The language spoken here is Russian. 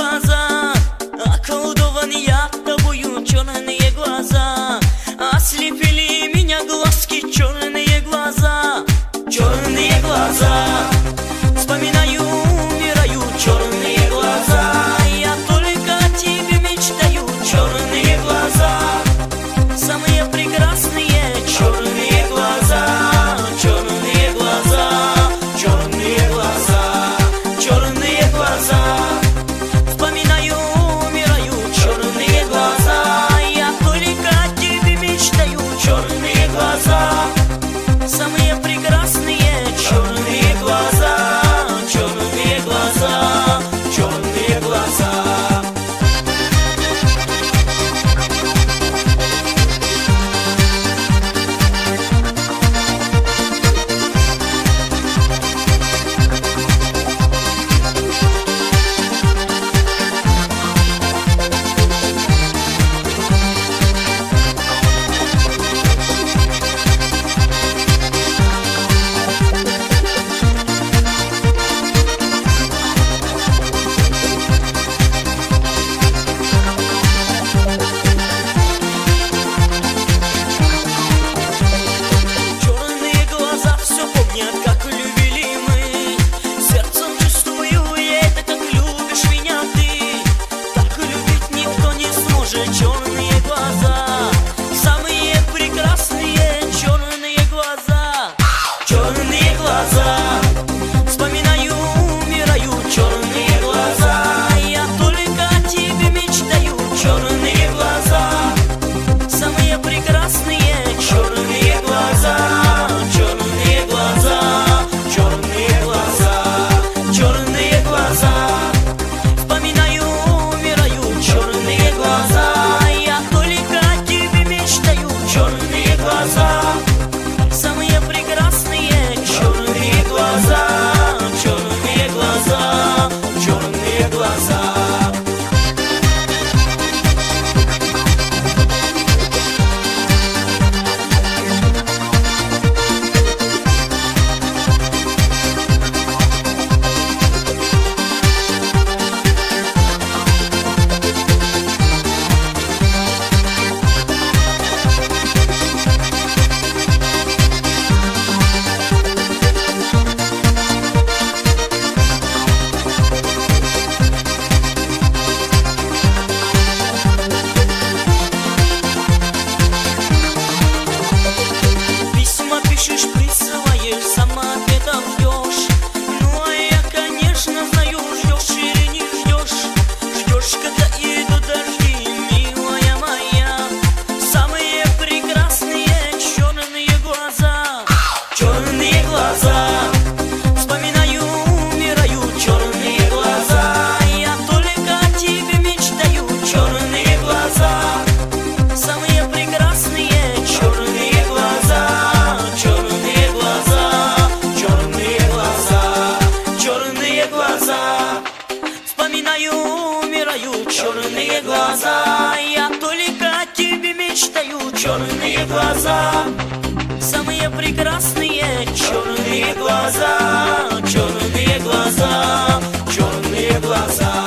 глаза, околдован я тобою, черные глаза. Ослепили меня глазки, черные глаза, черные глаза. Вспоминаю, умираю, черные глаза. Я только о тебе мечтаю, черные глаза. Самые прекрасные черные глаза, черные глаза, черные глаза, черные глаза. Вспоминаю, умираю, черные глаза. Я только о тебе мечтаю, черные глаза. Самые прекрасные черные глаза, черные глаза, черные глаза. Как любили мы, сердцем чувствую я это, как любишь меня ты. Так любить никто не сможет, черные глаза. Самые прекрасные черные глаза, черные глаза. Вспоминаю, умираю, черные глаза. Я только о тебе мечтаю, черные глаза. Самые прекрасные черные глаза, черные глаза, черные глаза, черные глаза. Вспоминаю, умираю, черные глаза. Я только о тебе мечтаю, черные глаза. Самые прекрасные черные глаза, черные глаза, черные глаза. Пишешь, присылаешь, сама ответа ждешь. Ну а я, конечно, знаю, ждешь или не ждешь. Ждешь, когда идут дожди, милая моя. Самые прекрасные черные глаза, черные глаза. Вспоминаю, умираю, черные глаза. Я только о тебе мечтаю, черные глаза. Самые прекрасные черные глаза, черные глаза, черные глаза, черные глаза. Вспоминаю, умираю, черные глаза. Я только о тебе мечтаю, черные глаза. Самые прекрасные черные глаза, черные глаза, черные глаза.